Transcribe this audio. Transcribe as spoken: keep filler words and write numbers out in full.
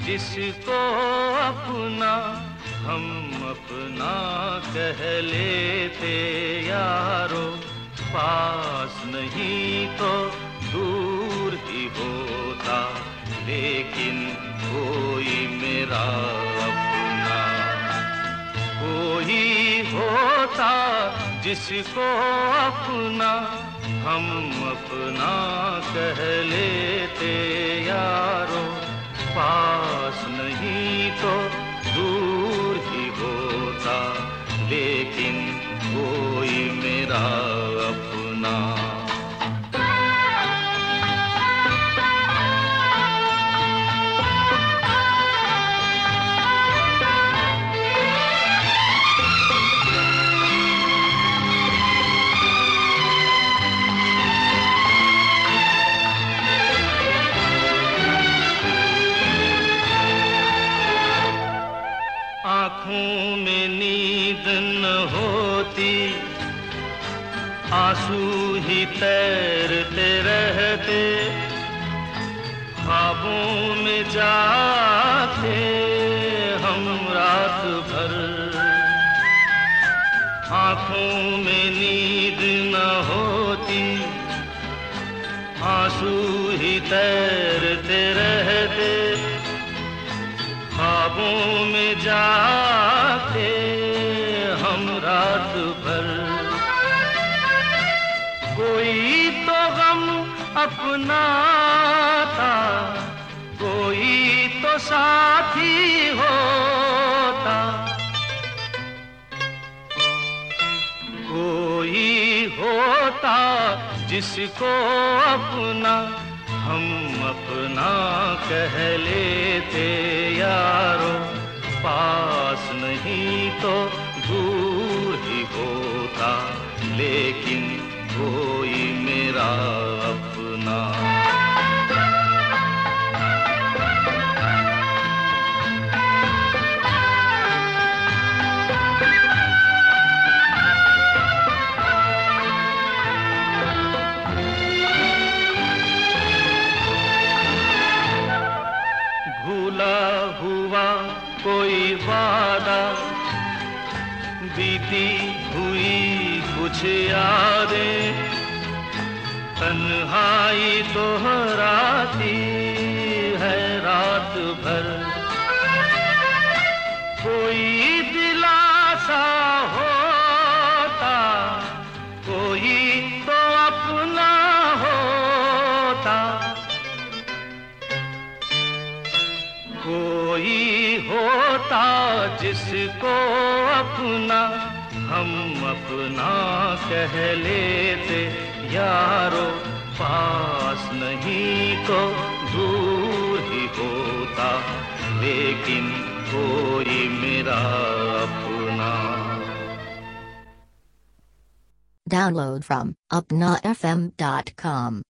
जिसको अपना हम अपना कह लेते यारो, पास नहीं तो दूर ही होता, लेकिन कोई मेरा अपना कोई होता, जिसको अपना हम अपना कह लेते यारो, पास नहीं तो दूर ही होता, लेकिन कोई मेरा अपना। आँखों में नींद न होती, आंसू ही तैरते रहते, ख्वाबों में जाते हम रात भर। आँखों में नींद न होती, आंसू ही तैरते रहते, ख्वाबों में जाते हम रात भर। कोई तो गम अपना था, कोई तो साथी होता, कोई होता जिसको अपना हम अपना कह लेते यारो, पास नहीं तो दूर ही होता, लेकिन कोई मेरा अपना। भूला हुआ कोई वादा, बीती हुई कुछ यादें, तन्हाई दोहराती है रात भर। कोई दिलासा होता, कोई तो अपना होता, कोई होता जिसको अपना हम अपना कह लेते यारो, पास नहीं तो दूर ही होता, लेकिन कोई मेरा अपना। Download from upna f m dot com